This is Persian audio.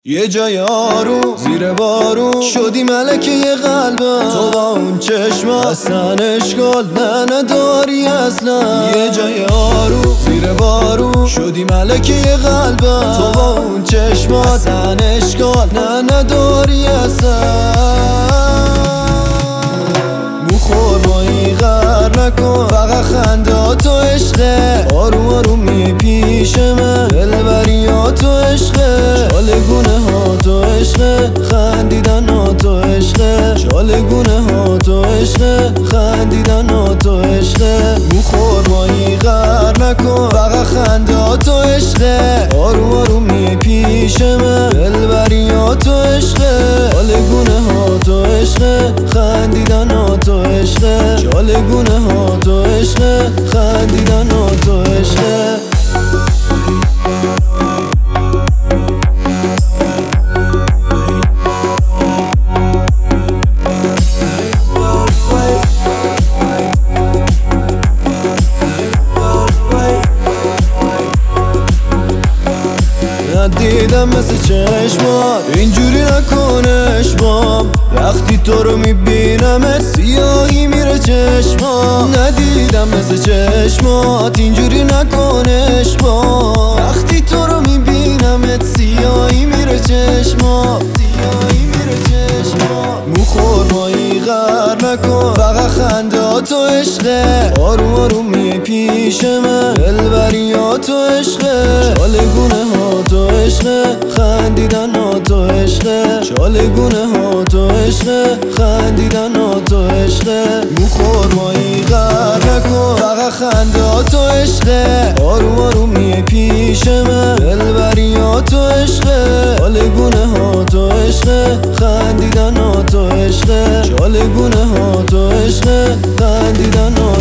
یه جای آروم زیر بارون شدی ملکه یه قلبم، تو با اون چشمات اصلا اشکال نداری اصلا. یه جای آروم زیر بارون شدی ملکه یه قلبم، تو با اون چشمات اصلا اشکال نداری اصلا. موخورمایی غر نکن، فقط خنده‌هاتو عشقه، آروم آروم میپیش من، دلبریاتو عشقه، چالگونه هاتو عشقه، خندیدن هاتو عشقه، چالگونه هاتو عشقه، خندیدن هاتو عشقه. موخورمایی غر نکن، فقط خنده‌هاتو عشقه، آروم آروم میپیش من، دلبریاتو عشقه، چالگونه هاتو عشقه، خندیدن هاتو عشقه، چالگونه هاتو عشقه، خندیدن هاتو عشقه. ندیدم مثل چشمات اینجوری نکنش بام، وقتی تو رو میبینم سیاهی میره چشمام. ندیدم مثل چشمات اینجوری نکنش بام، وقتی تو رو میبینم سیاهی میره چشمام، سیاهی میره چشمام. موخورمایی غر نکن، فقط خنده‌هاتو عشقه، آروم آروم میپیش من، دلبریاتو عشقه، چالگونه هاتو عشقه، خندیدن هاتو عشقه، چالگونه هاتو عشقه، خندیدن هاتو عشقه. موخورمایی غر نکن، فقط خنده‌هاتو عشقه، آروم آروم میپیش من، دلبریاتو عشقه، چالگونه هاتو عشقه، خندیدن هاتو عشقه، چالگونه هاتو عشقه، خندیدن هاتو